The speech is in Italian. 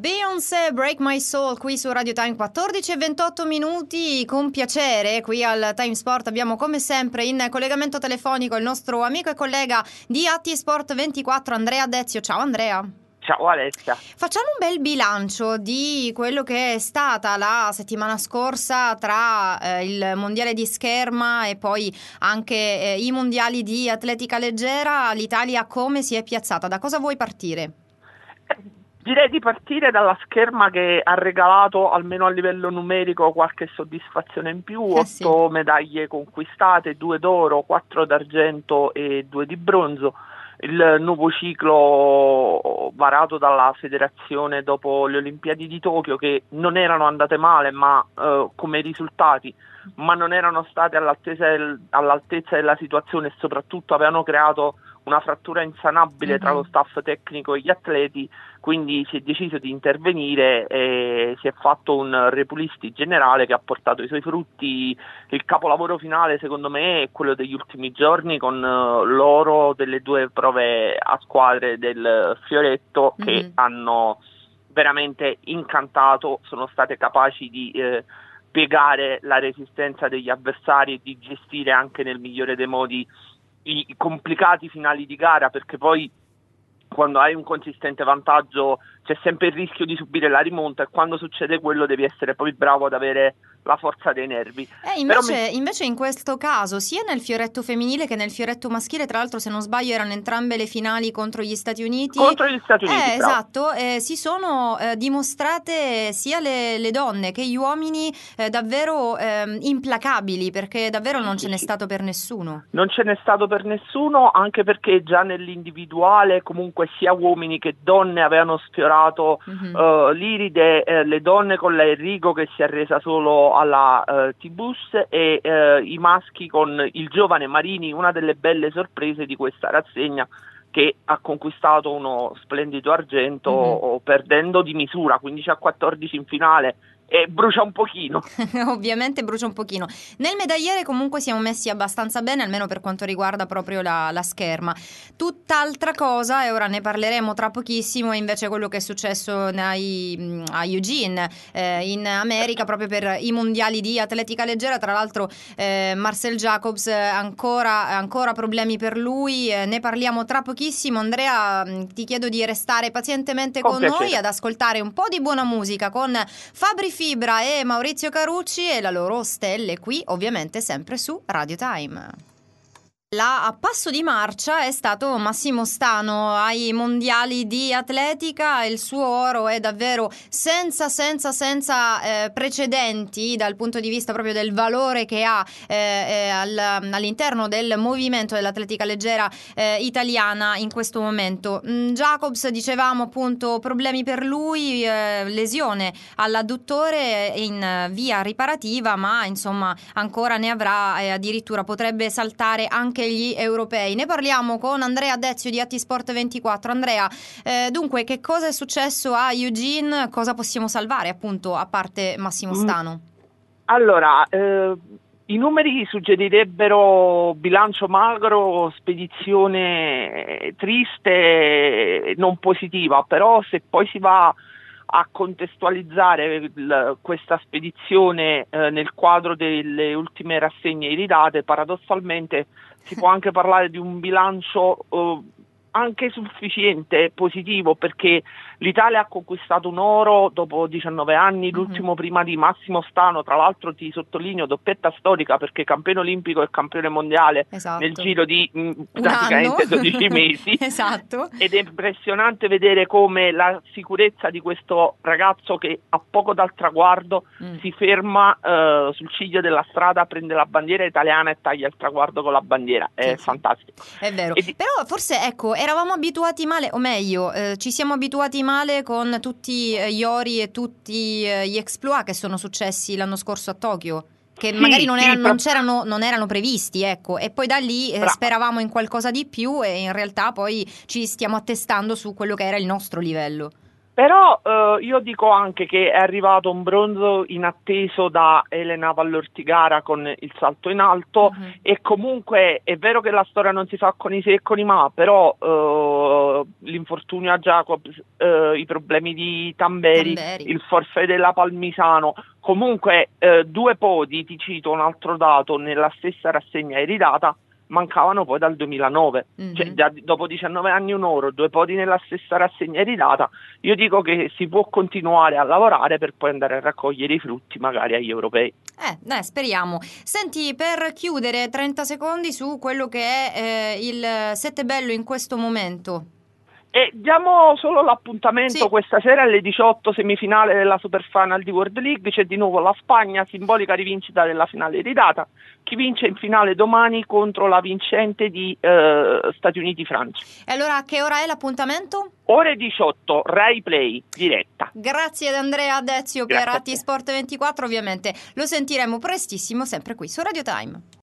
Beyoncé, Break My Soul, qui su Radio Time, 14:28. Con piacere qui al Time Sport abbiamo come sempre in collegamento telefonico il nostro amico e collega di ATSport24 Andrea Dezio. Ciao Andrea. Ciao Alessia. Facciamo un bel bilancio di quello che è stata la settimana scorsa tra il mondiale di scherma e poi anche i mondiali di atletica leggera. L'Italia come si è piazzata? Da cosa vuoi partire? Direi di partire dalla scherma che ha regalato, almeno a livello numerico, qualche soddisfazione in più. 8 medaglie conquistate, 2 d'oro, 4 d'argento e 2 di bronzo. Il nuovo ciclo varato dalla federazione dopo le Olimpiadi di Tokyo, che non erano andate male ma come risultati, ma non erano state all'altezza della situazione e soprattutto avevano creato una frattura insanabile tra lo staff tecnico e gli atleti, quindi si è deciso di intervenire e si è fatto un repulisti generale che ha portato i suoi frutti. Il capolavoro finale secondo me è quello degli ultimi giorni, con l'oro delle 2 prove a squadre del fioretto che hanno veramente incantato, sono state capaci di piegare la resistenza degli avversari e di gestire anche nel migliore dei modi i complicati finali di gara, perché poi quando hai un consistente vantaggio c'è sempre il rischio di subire la rimonta e quando succede quello devi essere poi bravo ad avere la forza dei nervi. Invece in questo caso, sia nel fioretto femminile che nel fioretto maschile, tra l'altro se non sbaglio erano entrambe le finali contro gli Stati Uniti. Esatto, si sono dimostrate sia le donne che gli uomini davvero implacabili, perché davvero non ce n'è stato per nessuno. Non ce n'è stato per nessuno, anche perché già nell'individuale comunque sia uomini che donne avevano sfiorato l'Iride, le donne con la Enrico che si è resa solo alla T-Bus e i maschi con il giovane Marini, una delle belle sorprese di questa rassegna, che ha conquistato uno splendido argento perdendo di misura, 15-14 in finale. E brucia un pochino. Ovviamente brucia un pochino. Nel medagliere comunque siamo messi abbastanza bene, almeno per quanto riguarda proprio la scherma. Tutt'altra cosa, e ora ne parleremo tra pochissimo, è invece quello che è successo a Eugene in America, proprio per i mondiali di atletica leggera. Tra l'altro Marcel Jacobs ancora problemi per lui, ne parliamo tra pochissimo. Andrea, ti chiedo di restare pazientemente con noi ad ascoltare un po' di buona musica con Fabri Fibra e Maurizio Carucci e la loro Stelle, qui ovviamente sempre su Radio Time. A passo di marcia è stato Massimo Stano ai mondiali di atletica. Il suo oro è davvero senza precedenti dal punto di vista proprio del valore che ha all'interno del movimento dell'atletica leggera italiana in questo momento. Jacobs, dicevamo appunto, problemi per lui, lesione all'adduttore in via riparativa, ma insomma ancora ne avrà, addirittura potrebbe saltare anche gli europei. Ne parliamo con Andrea Dezio di ATSport24. Andrea, dunque che cosa è successo a Eugene? Cosa possiamo salvare appunto a parte Massimo Stano? Allora, i numeri suggerirebbero bilancio magro, spedizione triste, non positiva, però se poi si va a contestualizzare questa spedizione nel quadro delle ultime rassegne iridate, paradossalmente si può anche parlare di un bilancio anche sufficiente, positivo, perché l'Italia ha conquistato un oro dopo 19 anni, l'ultimo prima di Massimo Stano. Tra l'altro ti sottolineo doppietta storica, perché campione olimpico e campione mondiale nel giro di praticamente 12 mesi. Esatto. Ed è impressionante vedere come la sicurezza di questo ragazzo, che ha poco dal traguardo, si ferma sul ciglio della strada, prende la bandiera italiana e taglia il traguardo con la bandiera. È fantastico. È vero. Però forse eravamo abituati male, o meglio, ci siamo abituati male con tutti gli ori e tutti gli exploit che sono successi l'anno scorso a Tokyo, che magari non erano previsti, ecco, e poi da lì speravamo in qualcosa di più e in realtà poi ci stiamo attestando su quello che era il nostro livello. Però io dico anche che è arrivato un bronzo inatteso da Elena Vallortigara con il salto in alto, e comunque è vero che la storia non si fa con i se e con i ma, però l'infortunio a Jacobs, i problemi di Tamberi, il forfait della Palmisano, comunque 2 podi, ti cito un altro dato, nella stessa rassegna iridata, mancavano poi dal 2009, cioè già dopo 19 anni un oro, 2 podi nella stessa rassegna iridata. Io dico che si può continuare a lavorare per poi andare a raccogliere i frutti magari agli europei. Speriamo. Senti, per chiudere 30 secondi su quello che è il Sette Bello in questo momento. E diamo solo l'appuntamento questa sera alle 18, semifinale della Super Final di World League, c'è di nuovo la Spagna, simbolica rivincita della finale iridata. Chi vince in finale domani contro la vincente di Stati Uniti-Francia. E allora a che ora è l'appuntamento? Ore 18, Rai Play, diretta. Grazie ad Andrea Dezio per Atti Sport 24, ovviamente lo sentiremo prestissimo sempre qui su Radio Time.